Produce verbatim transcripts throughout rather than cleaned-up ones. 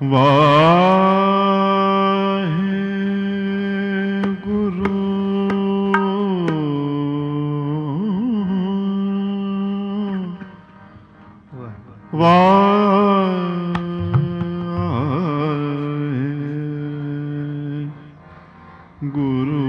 ਵਾਹਿਗੁਰੂ ਵਾਹਿਗੁਰੂ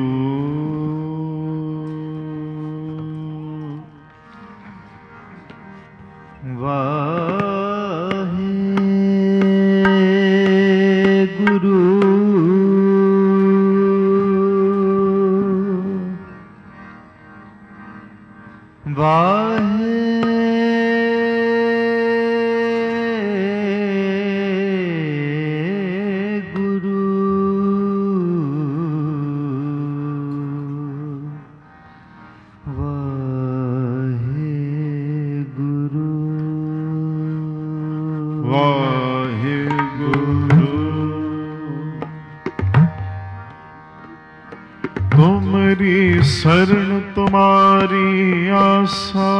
तुमरी शरण तुम्हारी आशा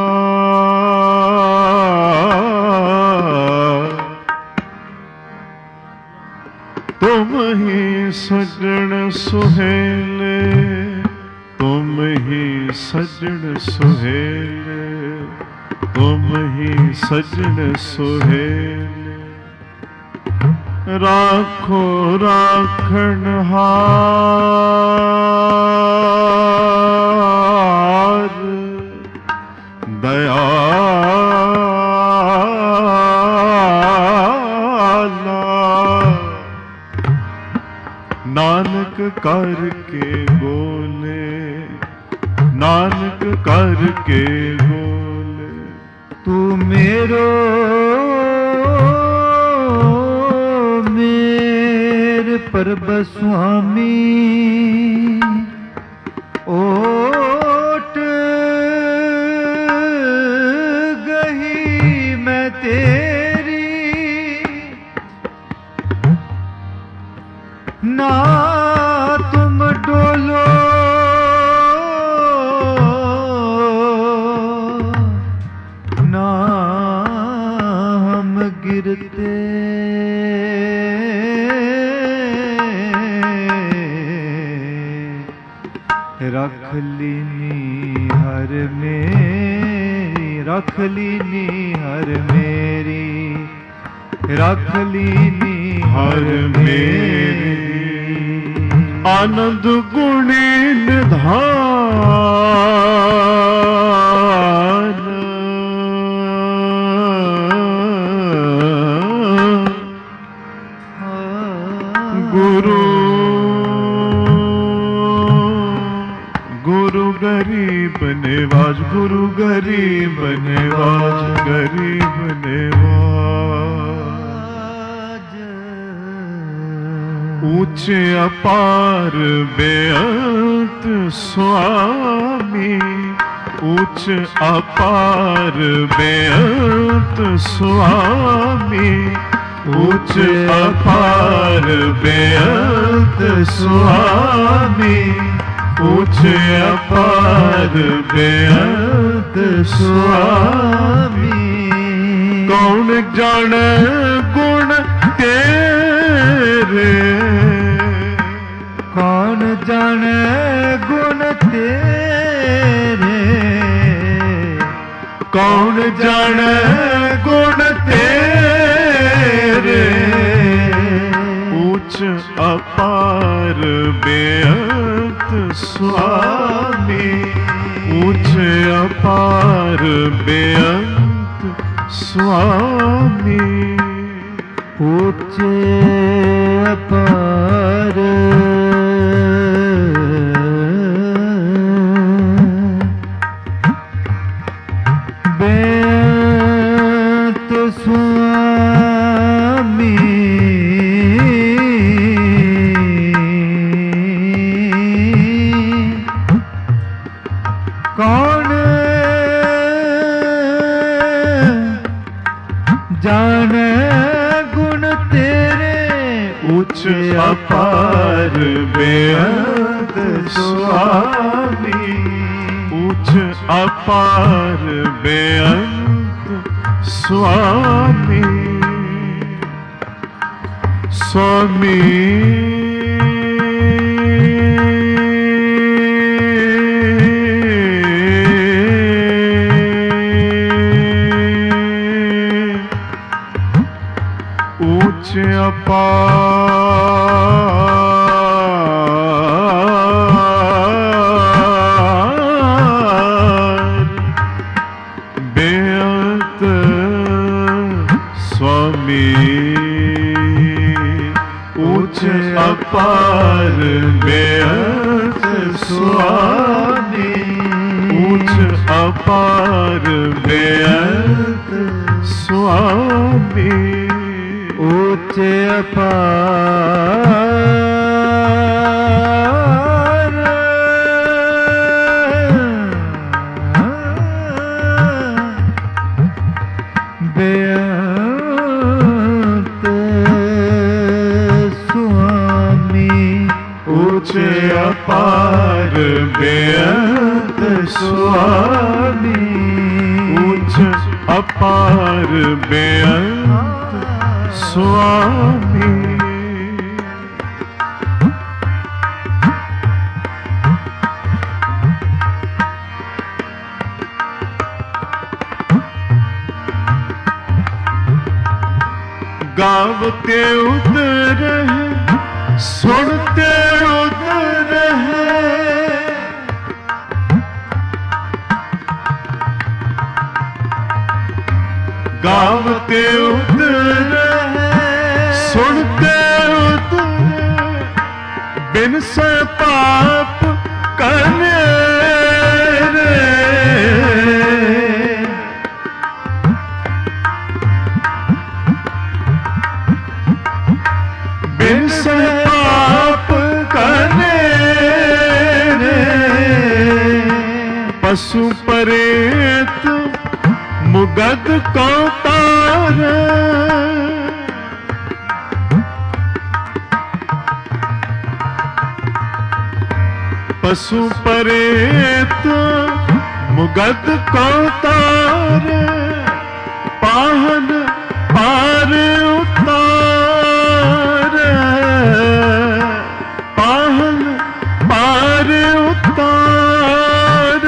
तुम ही सजन सुहेले तुम ही सजन सुहेले तुम ही सजन सुहेले राखो राखनहार दयाला नानक करके बोले नानक करके बोले तू मेरो परब स्वामी ओट गही मैं तेरी ना तुम डोलो ना हम गिरते रख लीनी हर मेरी रख लीनी हर मेरी रख लीनी हर मेरी आनंद गुणी निधान गुरु गरीब निवाज गुरु गरीब निवाज गरीब निवाज ऊंचे अपार बेअंत स्वामी ऊंच अपार बेअंत स्वामी ऊंच अपार बेअंत स्वामी ऊंच अपार बेअंत स्वामी कौन जाने गुण तेरे कौन जाने गुण तेरे कौन जाने गुण तेरे ऊंच अपार बेअंत स्वामी ऊंच अपार बेअंत स्वामी ऊंच अपार बेअंत स्वामी कौन जाने गुण तेरे उच्च अपार बेअंत स्वामी उच्च अपार बेअंत स्वामी स्वामी ऊंच अपार बेअंत स्वामी ऊंच अपार बेअंत स्वामी ऊंच अपार बेअंत स्वामी ऊंच अपार बेअंत स्वामी ऊंच अपार बेअंत स्वामी ऊंच अपार बेअंत स्वामी गावते उतर है सुनते उतर है गावते उतर सुनते उतर बिन से पाप करने रे बिन से पाप करने रे पशु परेत मुगद को तार पशु परेत मुगद को तार पाहन पार उतार पाहन पार उतार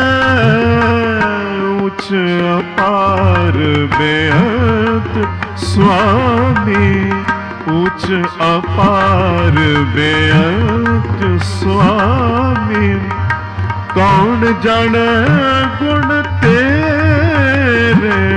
उच्च अपार बेअंत स्वामी उच्च अपार बेअंत स्वामी कौन जाने गुण तेरे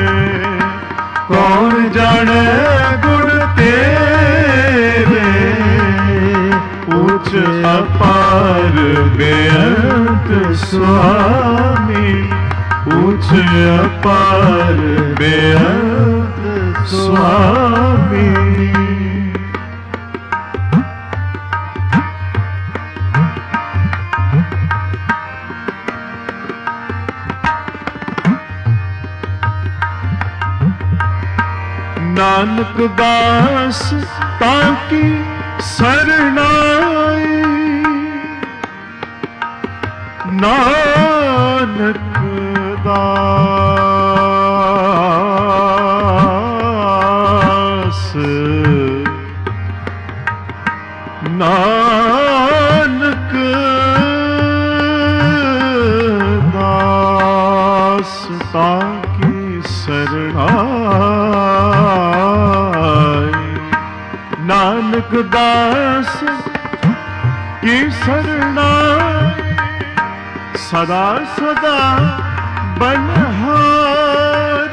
कौन जाने गुण तेरे उच्च अपार बेअंत स्वामी उच्च अपार बेअंत स्वामी नानक दास ताकी शरणाई नानक दास नानक दास ताकी शरणाई नानक दास की शरणाई सदा सदा बनहार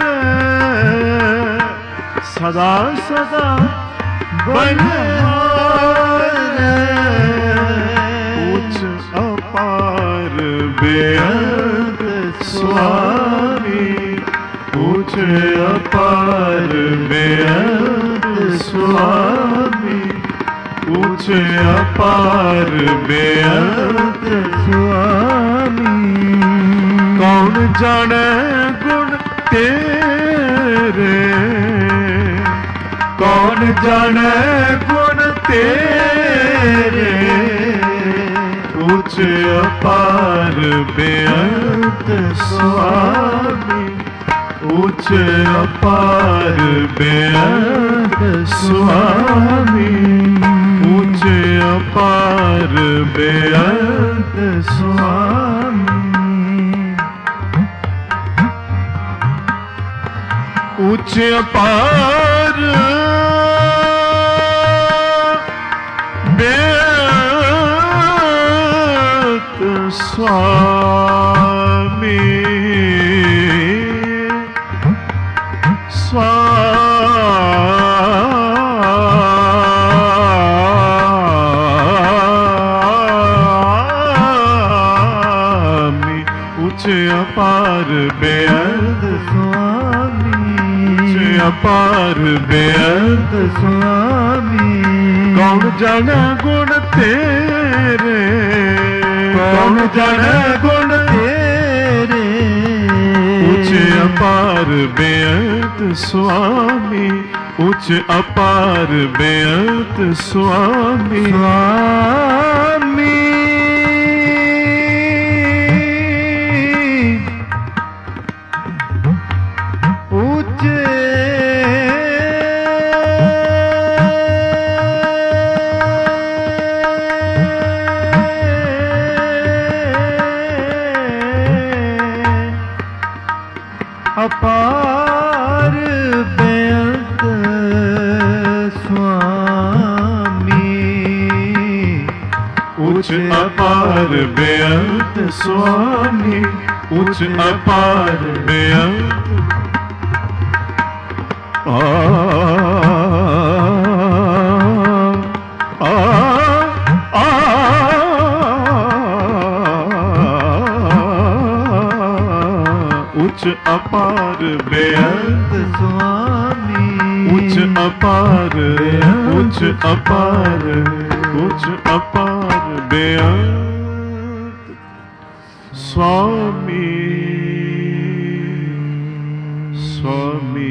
सदा सदा बनहार उच्च अपार बेअंत स्वामी उच्च अपार बेअंत स्वामी उच्च अपार बेअंत स्वामी कौन जाने गुण तेरे कौन जाने गुण तेरे उच्च अपार बेअंत स्वामी उच्च अपार बेअंत स्वामी, उच्च अपार बेअंत स्वामी, उच्च अपार बेअंत स्वामी, स्वामी, उच्च अपार बेअंत स्वामी, उच्च अपार बेअंत स्वामी। कौन जाने गुण तेरे, कौन जाने गुण तेरे, उच्च अपार बेअंत स्वामी, उच्च अपार बेअंत स्वामी, स्वामी। उच्च अपार बेअंत स्वामी, उच्च अपार बेअंत स्वामी, उच्च अपार बेअंत। आ आ आ उच्च अपार बेअंत स्वामी, उच्च अपार, उच्च अपार, उच्च अपार बेअंत स्वामी, स्वामी।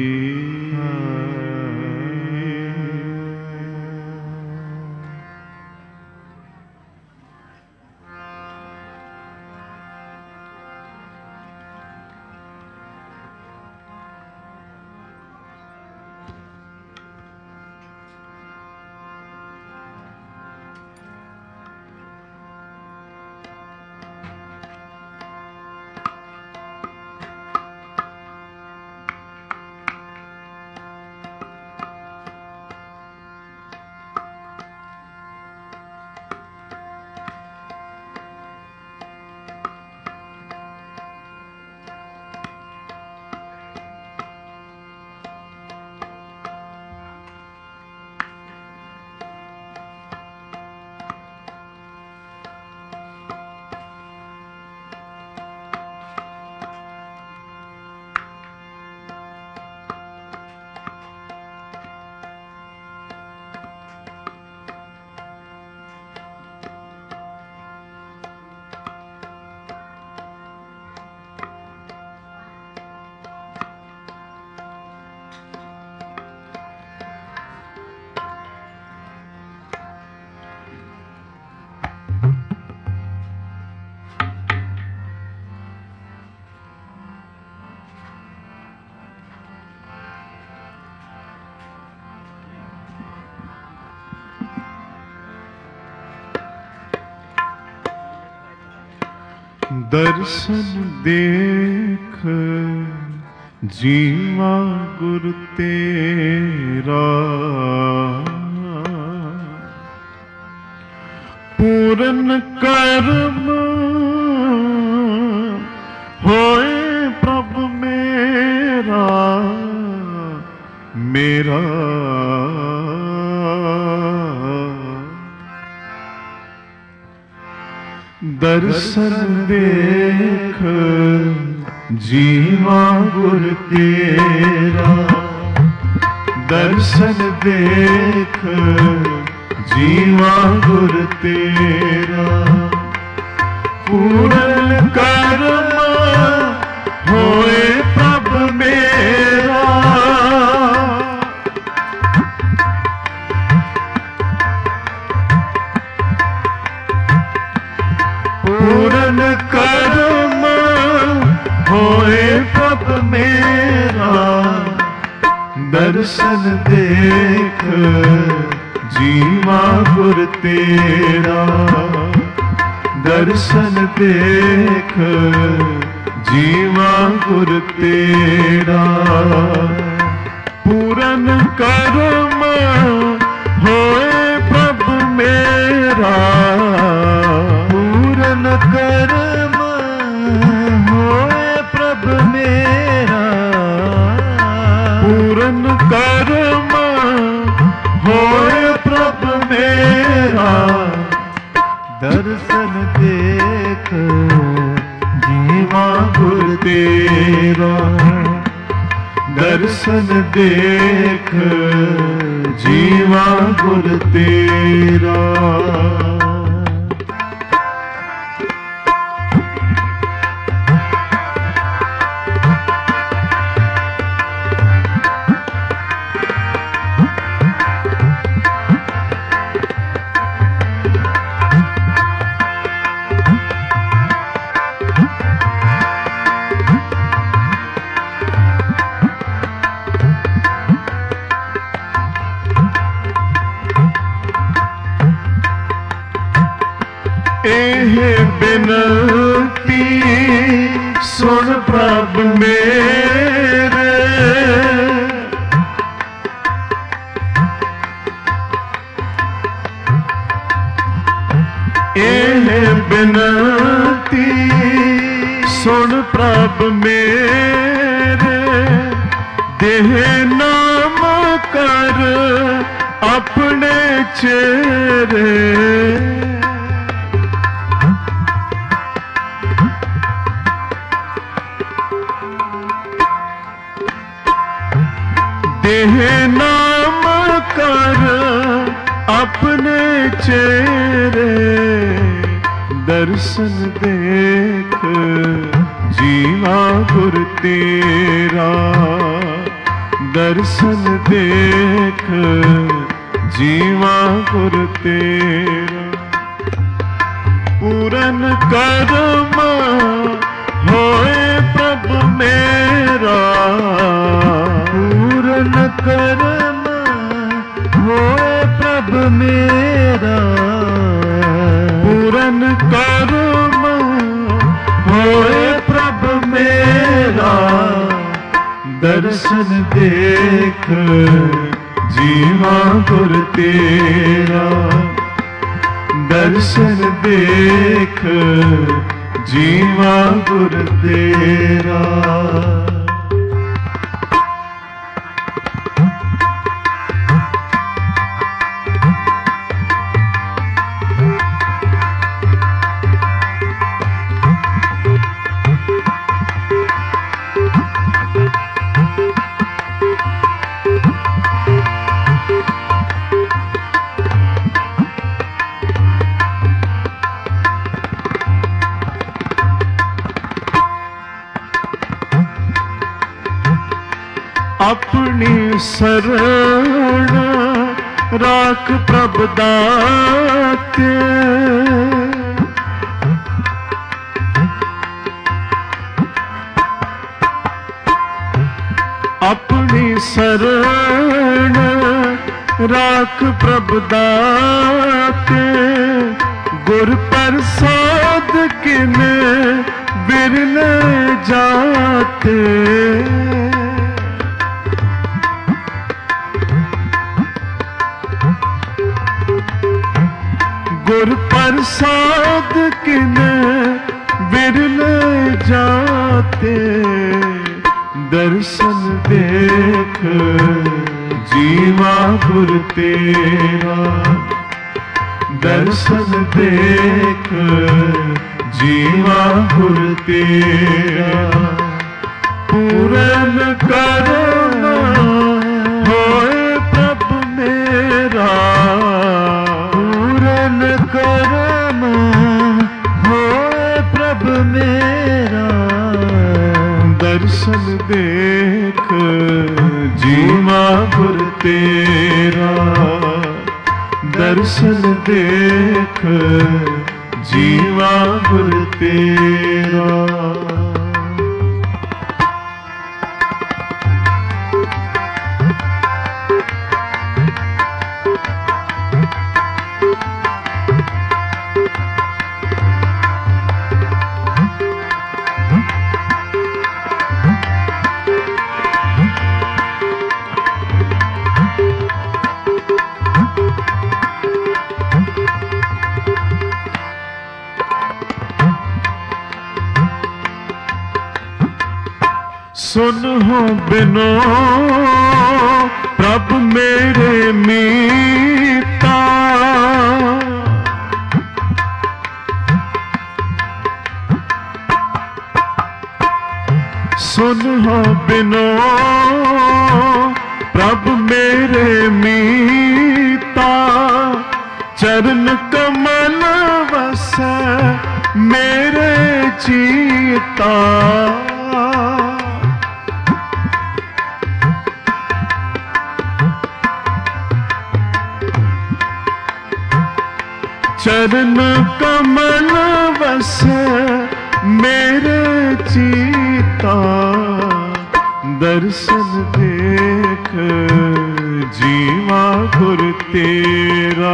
दर्शन देख जीवा गुरु तेरा, पूरन कर्म होए प्रभु मेरा, मेरा दर्शन देख जीवा गुरु तेरा, दर्शन देख जीवा गुरु तेरा, पूरन कर्म होए प्रभु मेरा, पूरन कर्म होए प्रभु मेरा, दर्शन देख जीवा गुर तेरा, दर्शन देख जीवा गुर तेरा। पूरन कर्म होए प्रभु मेरा, पूरन कर्म होए प्रभु मेरा, पूरन कर्म होए प्रभु मेरा। दर्शन देख जीवा गुर तेरा, दर्शन देख जीवा गुर तेरा। बिनती सुन प्रभ मेरे, एह बिनती सुन प्रभ मेरे। देह नाम कर अपने चेहरे, देह नाम कर अपने चेहरे। दर्शन देख जीवा गुर तेरा, दर्शन देख जीवा गुर तेरा। पूरन कर्म होए प्रभु मेरा, पूरन कर्म होए प्रभु मेरा, पूरन कर्म होए प्रभु मेरा। दर्शन देख जीवा गुर तेरा, दर्शन देख जीवा गुर तेरा। अपनी शरण राख प्रभ दाते, अपनी शरण राख प्रभ दाते। गुर प्रसाद किन बिरल जाते, गुर प्रसाद किन बिरल जाते। दर्शन देख जीवा गुर तेरा, दर्शन देख जीवा गुर तेरा। पूरन कर्म होए प्रभु मेरा, पूरन कर्म होए प्रभु मेरा। दर्शन देख जीवा गुर तेरा, दर्शन देख जीवा गुर तेरा। सुन हो बिनो प्रभु मेरे मीता, सुन हो बिनो प्रभु मेरे मीता, चरण कमल वसै मेरे चीता। चरण कमल वसै मेरे चीता, दर्शन देख जीवा गुर तेरा,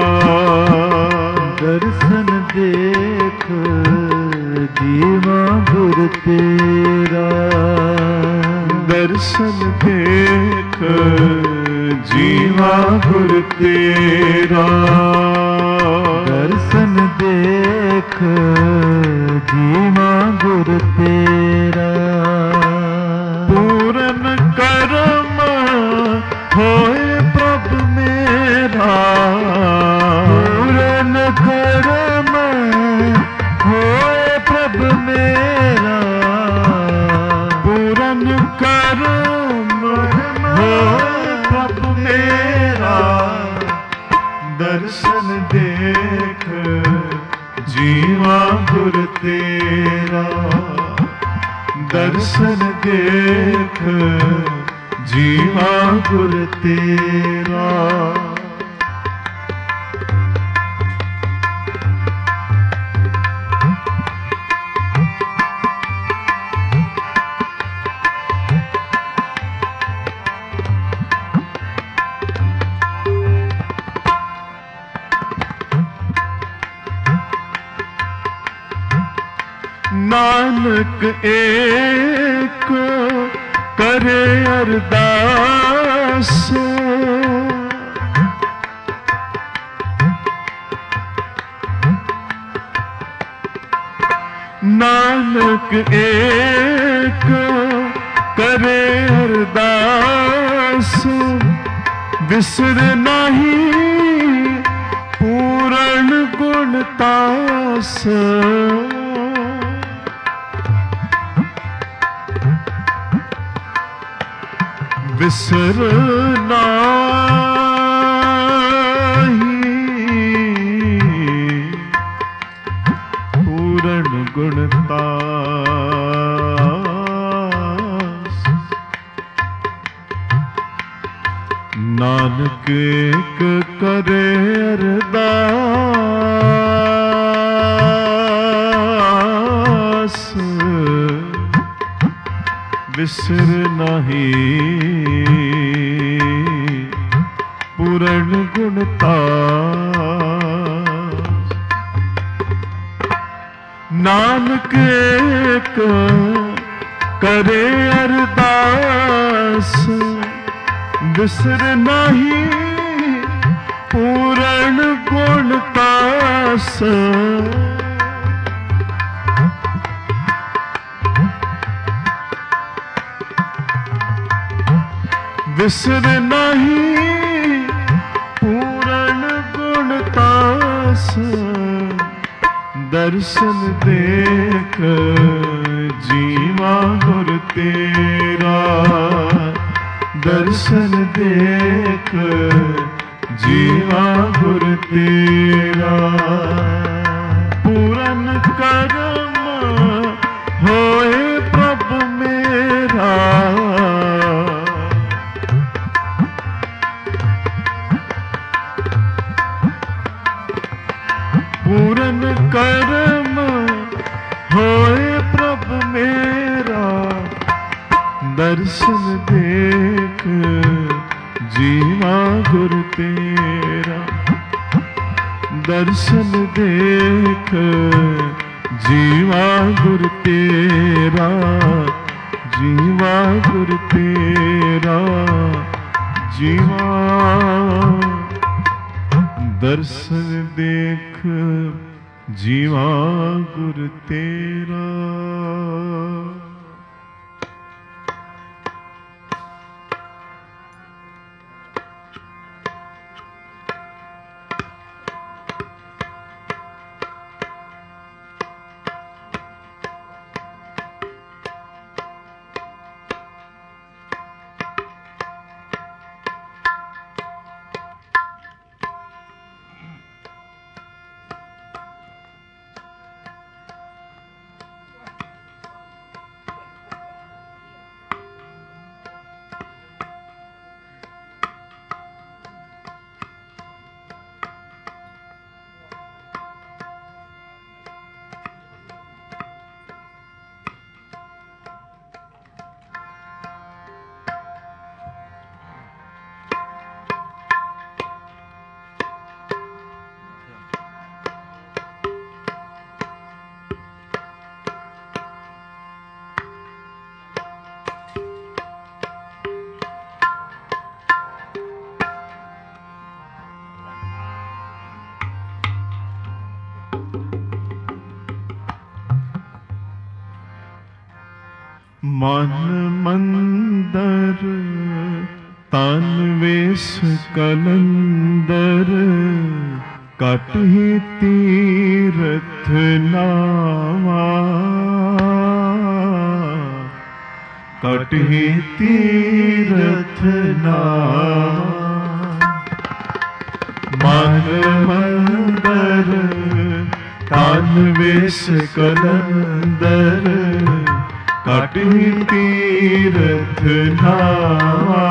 दर्शन देख जीवा गुर तेरा, दर्शन देख जीवा गुर तेरा, दर्शन देख जीवा गुर तेरा। पूरन करम होए प्रभु मेरा, पूरन करम होए प्रभु मेरा, पूरन करम होए प्रभु मेरा, दर्शन देख जीवा गुर तेरा, दर्शन देख जीवा गुर तेरा। नानक एक करे अरदास, नानक एक करे अरदास, बिसर नहीं पूर्ण गुण तास। बिसर नाही पूर्ण गुण तास, नानक एक करे अरदास, बिसर नहीं पूर्ण गुण तास। नानक एक करे अरदास, बिसर नहीं पूर्ण गुण तास। बिसर नहीं पूर्ण गुण तास, दर्शन देख जीवा गुर तेरा, दर्शन देख जीवा गुर तेरा। पूर्ण कर्म होए प्रभु मेरा, पूर्ण कर्म होए प्रभु मेरा, दर्शन देख जीवा गुर तेरा, दर्शन देख जीवा गुर तेरा, जीवा गुर तेरा, जीवा दर्शन देख जीवा गुर तेरा। मन मंदर तन वेश कलंदर कटहि तीरथ नावा कटहि तीरथ नावा मन मंदर तन वेश कलंदर कटहि तीरथ नावा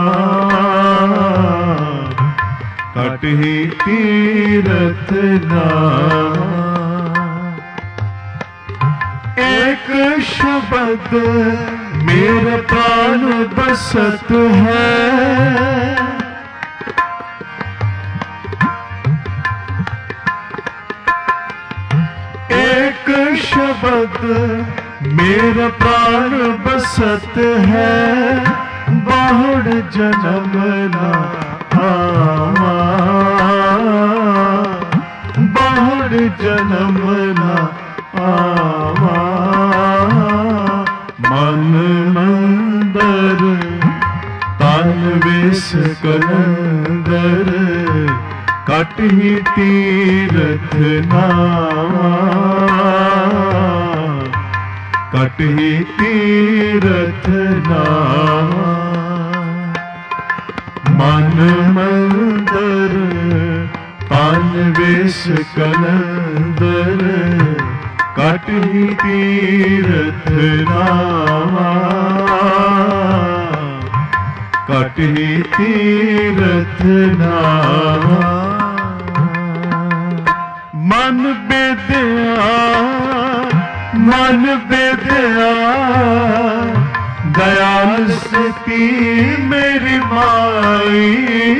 कटहि तीरथ नावा एक शब्द मेरा प्राण बसत है एक शब्द मेरा प्राण बसत है बाहुड़ जन्म ना आवा बाहुड़ जन्म ना आवा मन मंदर तन वेश कलंदर कटहि तीरथ नावा कटहि तीरथ नावा मन मंदर तन वेश कलंदर कटहि तीरथ नावा कटहि तीरथ नावा मन बेदया मन बेदया दयाल सती मेरी माई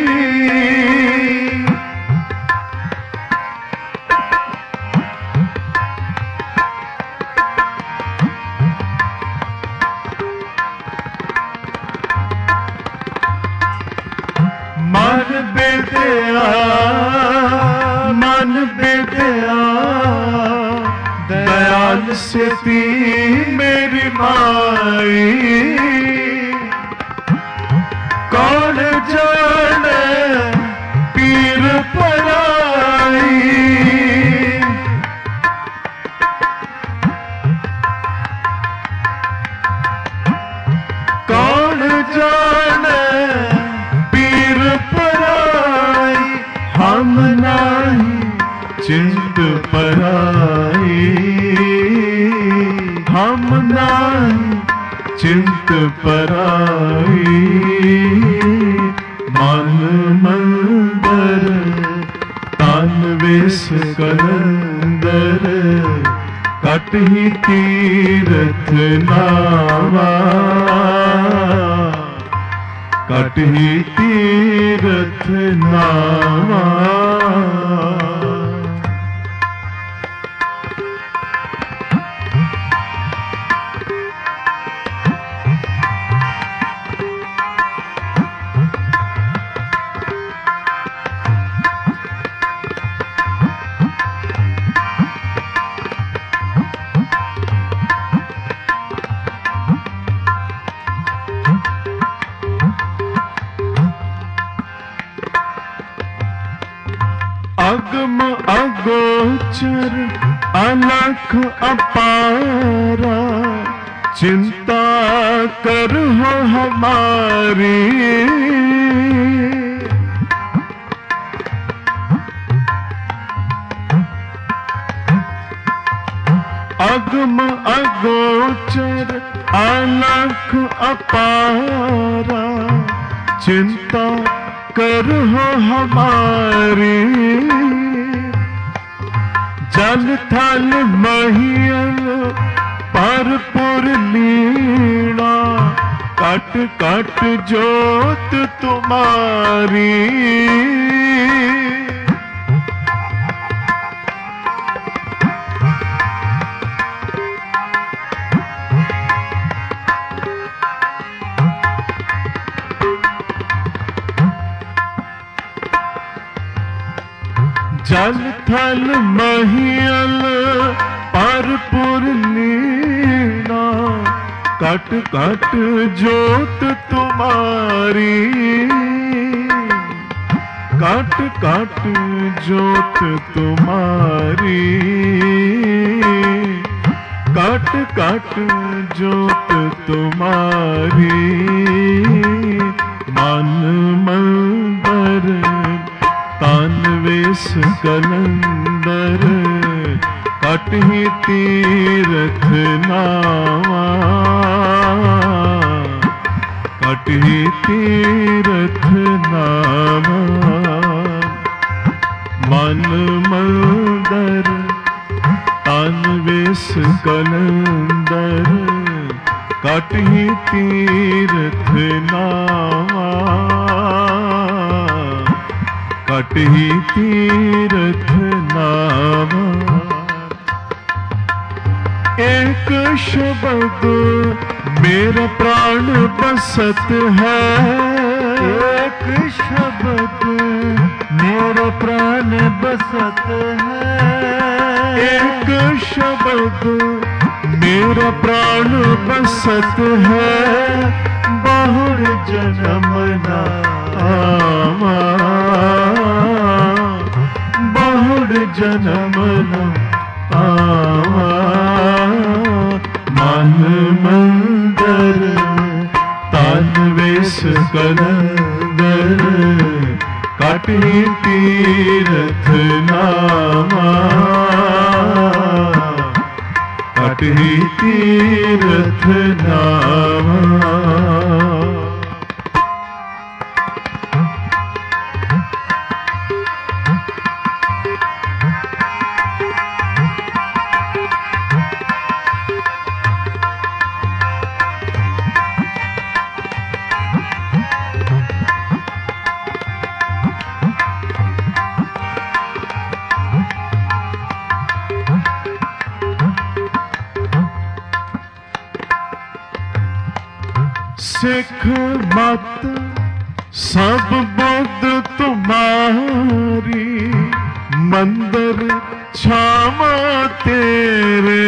मन बेदया मन बेदया दयाल सती मेरी माई कौन जाने पीर पराई कौन जाने पीर पराई हम नहीं चिंत पराई हम नहीं चिंत पराई मन मंदर तन वेश कलंदर कटहि तीरथ नावा कटहि तीरथ नावा अगम अगोचर अलख अपारा चिंता कर हो हमारी अगम अगोचर अलख अपारा चिंता कर हो हमारी जल थल महियल पर पुर लीणा कट कट जोत तुम्हारी जल थल महियल पर पुर लीना काट काट जोत तुम्हारी, काट काट जोत तुम्हारी, काट काट जोत तुम्हारी। मन मंदर तानवेस कलंदर, काटहि तीरथ नावा, काटहि तीरथ नावा। मन मंदर तानवेस कलंदर, काटहि तीरथ नावा, काटहि तीरथ नावा। एक शब्द मेरा प्राण बसत है, एक शब्द मेरा प्राण बसत है, एक शब्द मेरा प्राण बसत है। बहुर जन्म ना आवा, बहुर जन्म ना आवा। मन मंदर तानवेस कलंदर, काटहि तीरथ नावा, काटहि तीरथ नावा। सिख मत सब बुद्ध तुम्हारी, मंदिर छावा तेरे।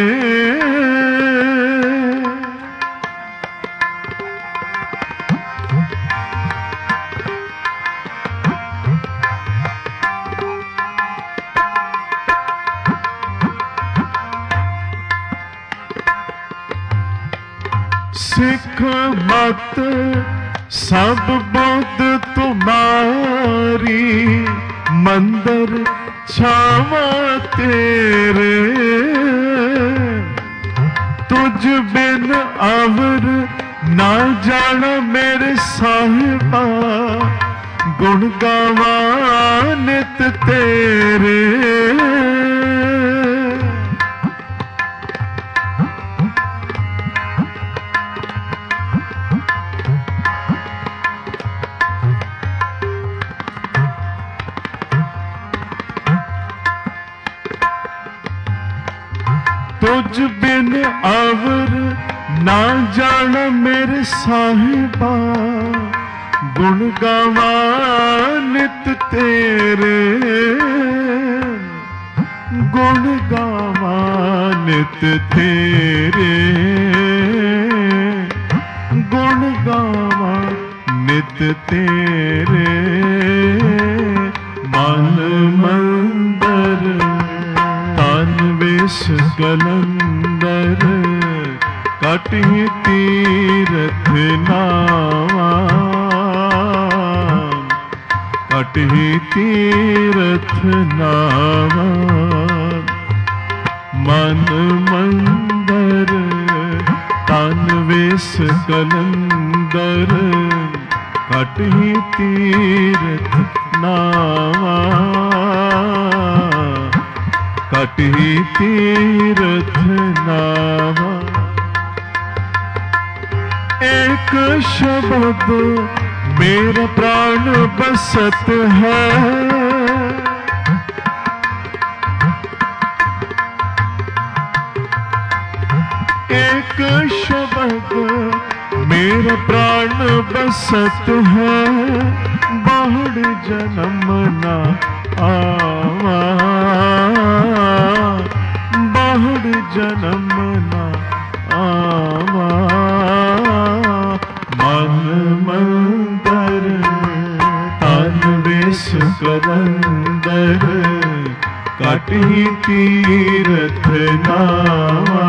सिख मत सब बुद्ध तुम्हारी, मंदिर छावा तेरे। तुझ बिन अवर ना जाना मेरे साहिबा, गुण गावा नित तेरे। तुझ बिन अवर ना जाना मेरे साहिबा, गुण गावा नित तेरे। गुण गावा नित तेरे, गुण गावा नित तेरे। मन मंदर तानवेस कलंदर, काटहि तीरथ नावा, काटहि तीरथ नावा। मन मंदर तानवेस कलंदर, काटहि तीरथ नावा, काटहि तीरथ नावा। एक शब्द मेरा प्राण बसत है, एक शब्द मेरा प्राण बसत है। बहुड़ जन्म ना आवा, बहुड़ जन्म ना आवा। कलंदर काटही तीरथ नावा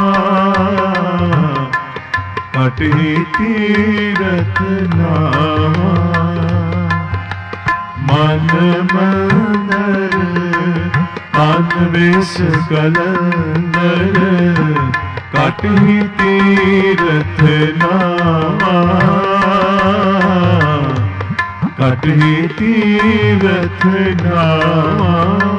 काटही तीरथ नावा मन मंदर आनवेश कलंदर काटही तीरथ नावा काटही तीरथ नावा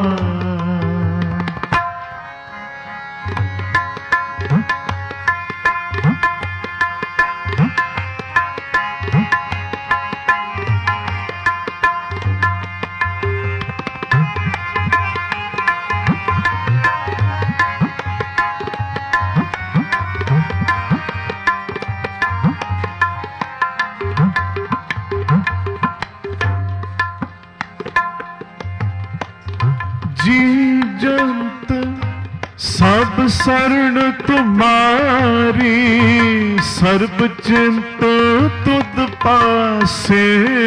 सब शरण तुम्हारी सर्ब चिंत तुद पासे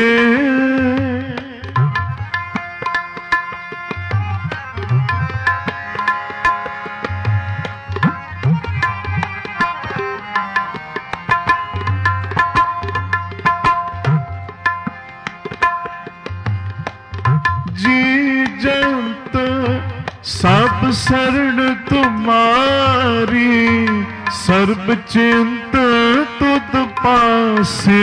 जी जंत सब शरण तुम्हारी सर्ब चिंत तुद पासे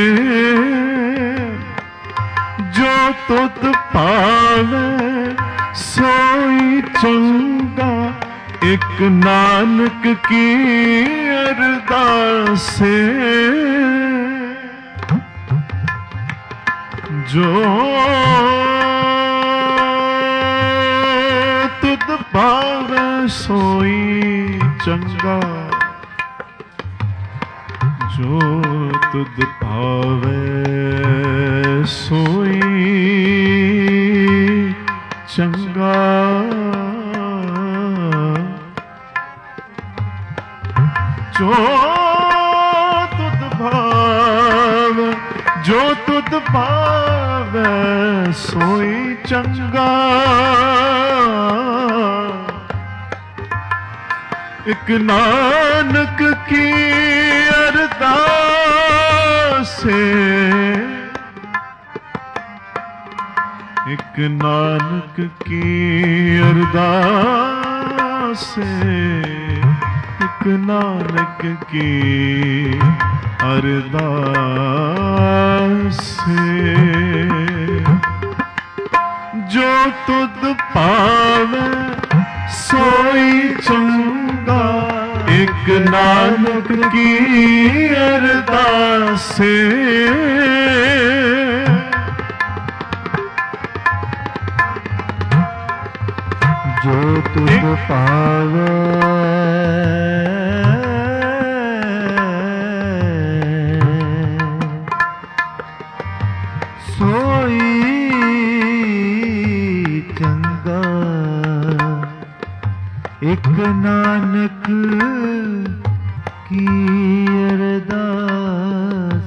जो तुद पावे सोई चंगा एक नानक की अरदासे जो तुद पावे सोई चंगा जो तुद पावे सोई चंगा जो तुद भावे जो तुद पावे सोई चंगा एक नानक की अरदास से एक नानक की अरदास से एक नानक की अरदास से जो तुद पावे सोई चंगा एक नानक की अरदास से जो तुद पावे सोई चंगा एक नानक की अरदास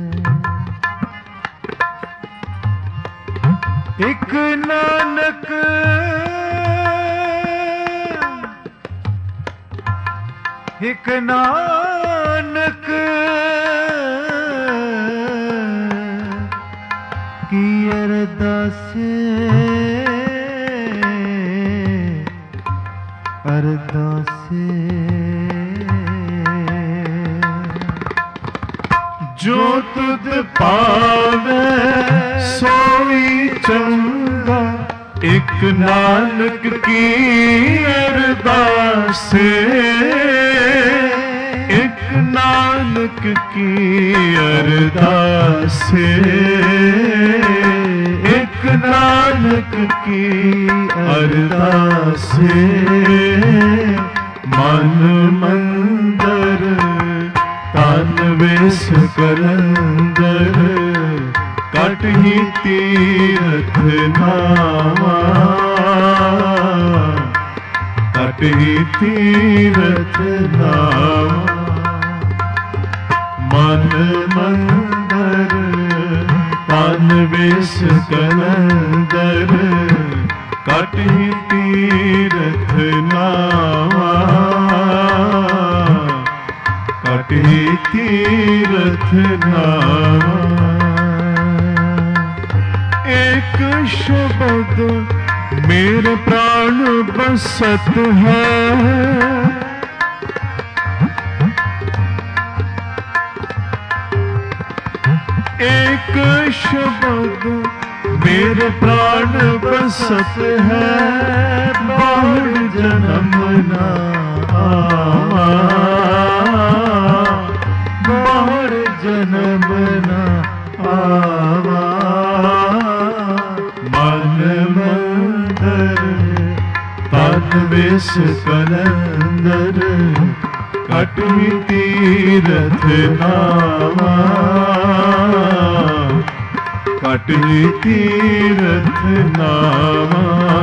एक नानक एक नानक की अरदास अरदास जो तुद पावे सोई चंगा एक नानक की अरदास से एक नानक की अरदास से एक नानक की अरदास से मन मंदर तानवेश कलंदर काटही तीरथ नावा काटही तीरथ नावा मन मंदर पानवेश कलंदर काटहि तीरथ नावा काटहि तीरथ नावा। एक शब्द मेरे प्राण बसत है एक शब्द मेरे प्राण बसत है बाढ़ जन्म ना आवा बाढ़ जन्म ना आवा। मन मंदर पानवेश कलंदर काटहि तीरथ नावा काटहि तीरथ नावा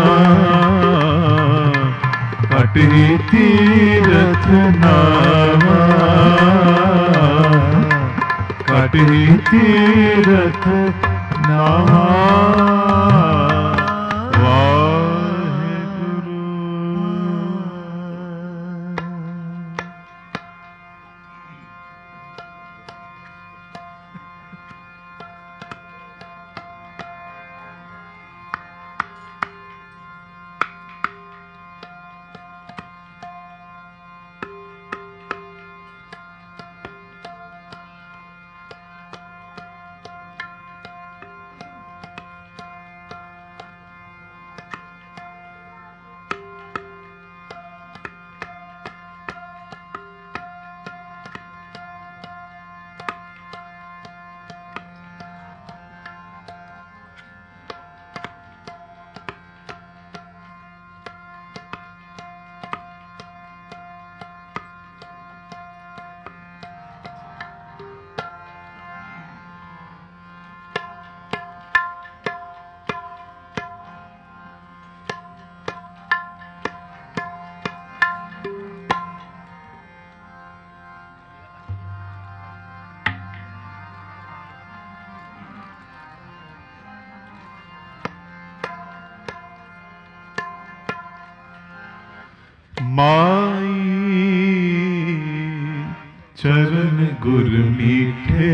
काटहि तीरथ नावा काटहि तीरथ नावा। माई चरण गुर मीठे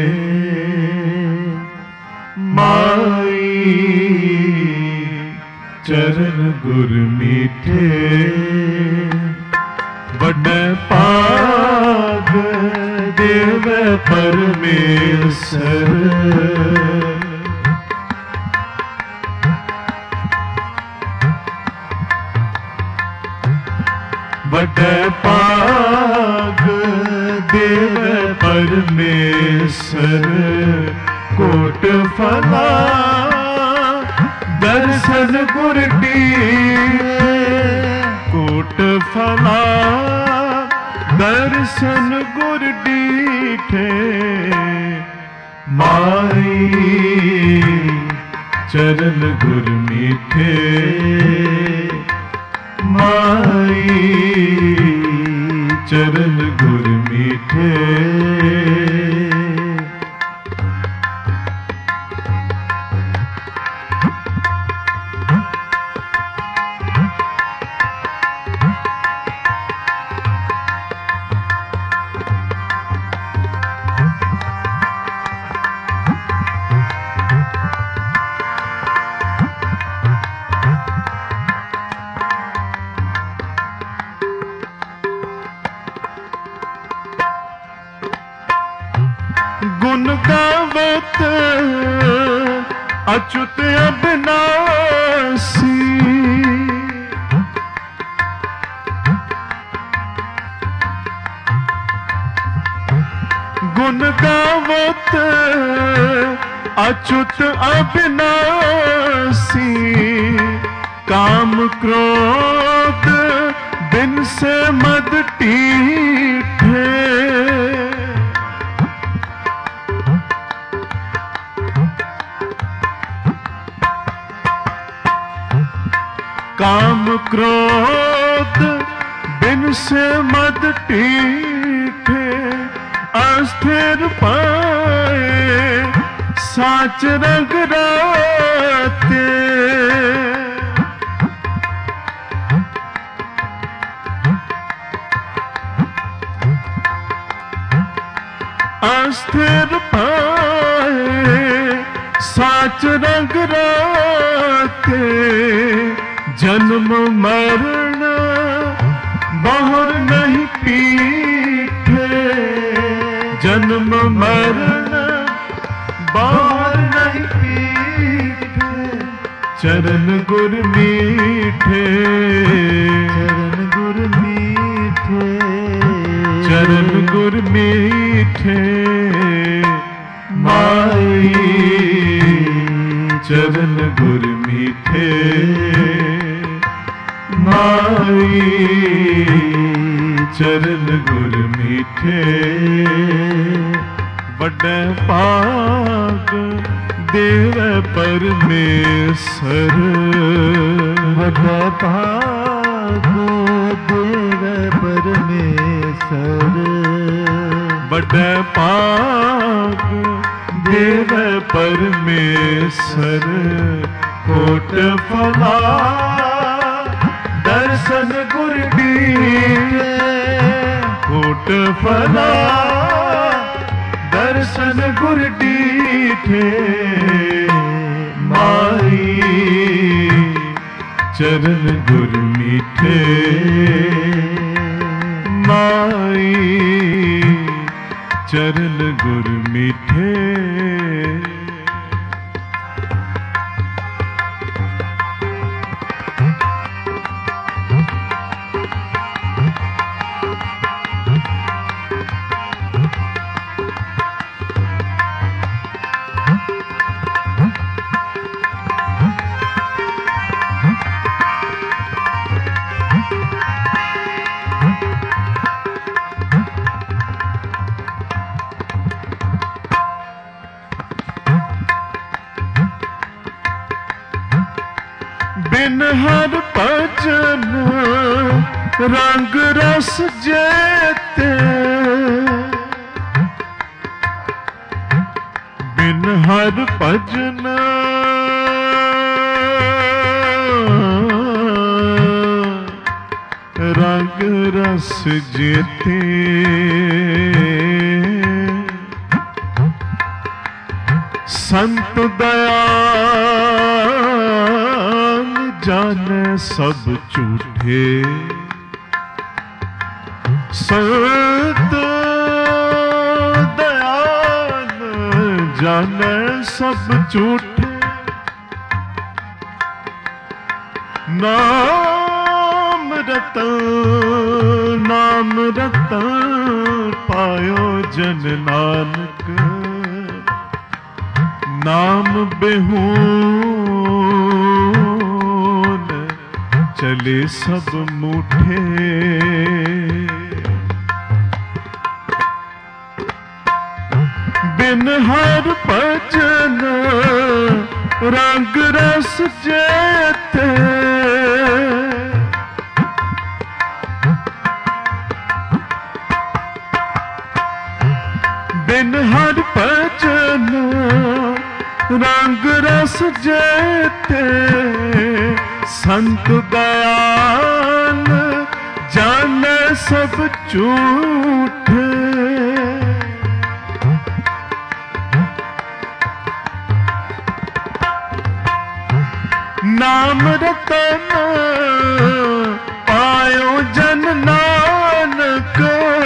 माई चरण गुर मीठे बड़े पाग देव परमेश्वर बड़े पाग देव परमेश्वर कोट फला दर्शन गुरडी कोट फला दर्शन गुरडी थे माई चरण गुर मीठे माई चरण गुर मीठे। गुण गावत अच्युत अविनाशी गुण गावत अच्युत अविनाशी काम क्रोध दिन से मद टीठे काम क्रोध बिन से मद टीठे अस्थिर पाए साच रंग राते अस्थिर पाए साच रंग राते जन्म मरण बहुर नहीं पीठे जन्म मरण बहुर नहीं पीठे चरण गुर मीठे चरण गुर मीठे चरण गुर मीठे माई चरण गुर मीठे माई चरण गुर मीठे बड़े पाग देव परमेश्वर बड़े पाग देव परमेश्वर बड़े पाग देव परमेश्वर कोट फला दर्शन गुर दीठे कोट फला दर्शन गुर दीठे माई चरण गुर मीठे माई चरण गुर मीठे बिन हर भजन रंग रस जेते बिन हर भजन रंग रस जेते संत दयाल जाने सब झूठे संत दयाल जाने सब झूठे नाम रतन नाम रतन पायो जन नानक नाम बेहून चले सब मूठे बिन हर भजन रंग रस जेते बिन हर भजन रंग रस जेते संत दयाल जाने सब झूठे नाम रतन पायो जन नानक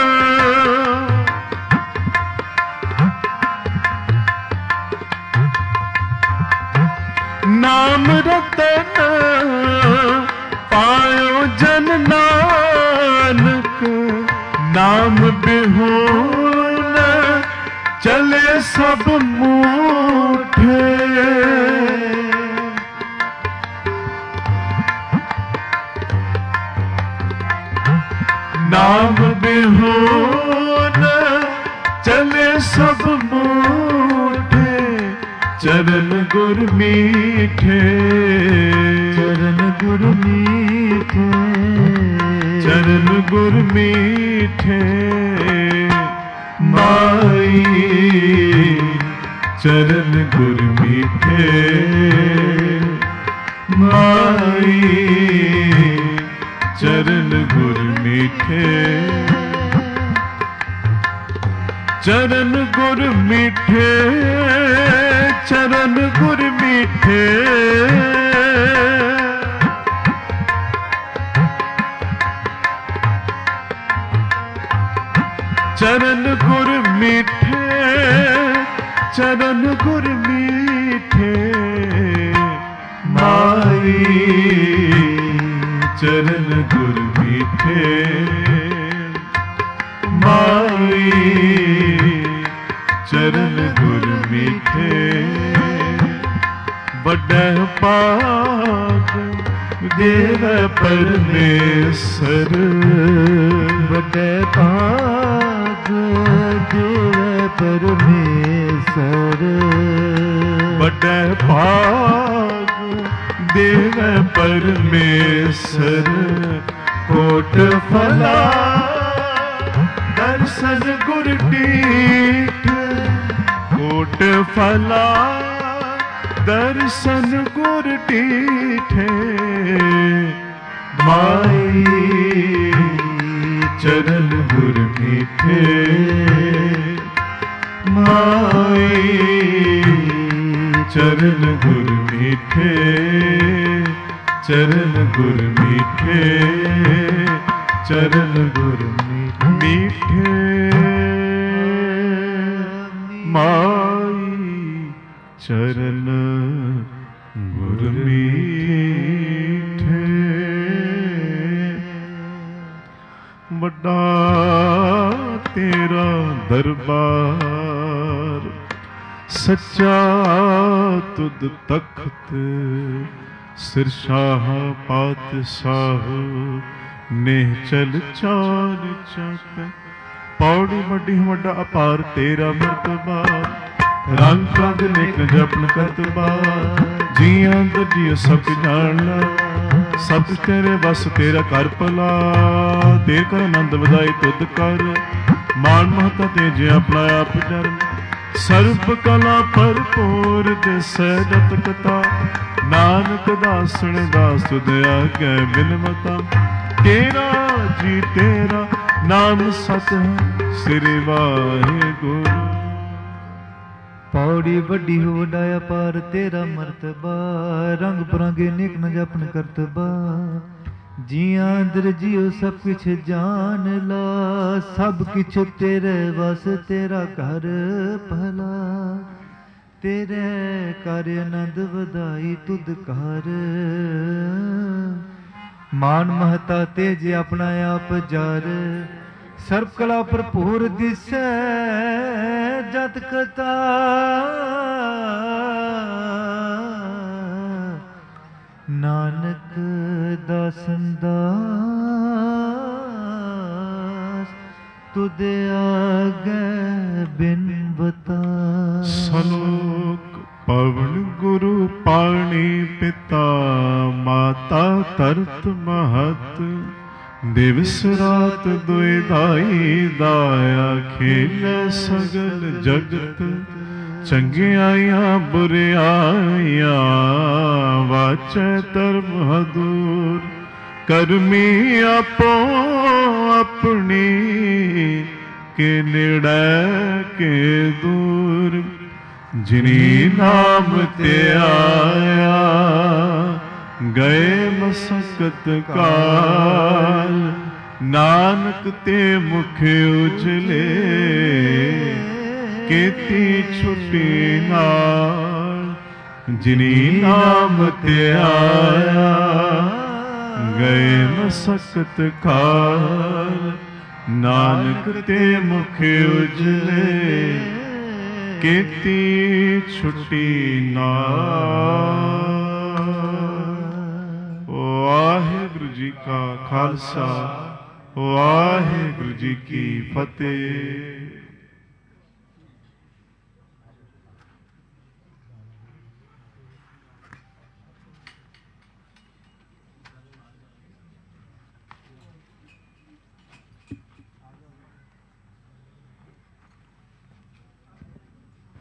नाम रतन पायो जन नानक नाम बिहून चले सब मूठे नाम बिहून चले सब मूठे चरण गुर मीठे चरण गुर मीठे चरण गुर मीठे माई चरण गुर मीठे माई चरण गुर मीठे चरण गुर मीठे चरण गुर मीठे चरण गुर मीठे चरण गुर मीठे माई चरण गुर मीठे माई चरण गुर मीठे बड़ा पाग देव परमेश्वर बड़ा पाग देव परमेश्वर बड़ा पाग देव परमेश्वर कोट फला दर्शन गुर टीठ कोट फला दर्शन गुर टीठे माई चरण गुर मीठे माई चरण गुर मीठे चरण गुर मीठे चरण गुर मीठे माई चरण गुर मीठे बड़ा तेरा दरबार सच्चा तुद तख्त सिर शाह पातशाह नेह चल चाल चक पौड़ी वड्डी वड्डा अपार तेरा मरतबा रंग रंग नेक जपन करतबा जियां दजियो सब जानना सब तेरे बस तेरा कर भला तेरे कर आनंद वधाई तुद कर मान महता तेजे अपना आप जन्म सर्ब कला भरपूर दिसै जत कथा नानक दासण दास तुद आगे बिनमता तेरा जी तेरा नाम सत है श्री वाहिगुरु पौड़ी वड्डी हो वडाया पार तेरा मरतबा रंग बरंगे नेक न जपन करतबा जियां अंदर जियो सब किछ जान ला सब किछ तेरे वस तेरा घर भला तेरे कर आनंद वधाई तुद कर मान महता तेज अपना आप जार सर्व कला भरपूर दिसै जत कथा नानक दासन दास तुद आगे बिन बता सलोक पवन गुरु पाणी पिता माता तरत महत दिवस रात दुई दाई दाया खेल सगल जगत चंगियाइयां बुरियाइयां वाचै धर्म हदूर करमी आपो अपनी के नेड़े के दूर जिनी नाम ते आया गए मसकत काल नानक ते मुख उजले केती छुटी नाल जिनी नाम ते आया गए मसकत काल नानक ते मुख उजले केती छुटी नाल। वाहिगुरु जी का खालसा वाहिगुरु जी की फतेह।